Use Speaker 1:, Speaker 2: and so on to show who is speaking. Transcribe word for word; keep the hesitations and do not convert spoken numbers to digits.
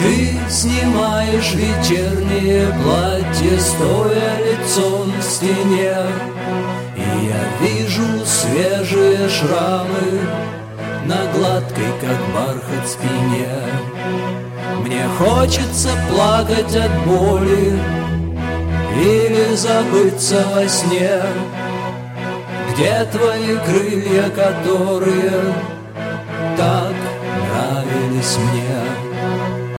Speaker 1: Ты снимаешь вечернее платье, стоя лицом к стене, и я вижу свежие шрамы на гладкой, как бархат, спине. Мне хочется плакать от боли или забыться во сне. Где твои крылья, которые так нравились мне?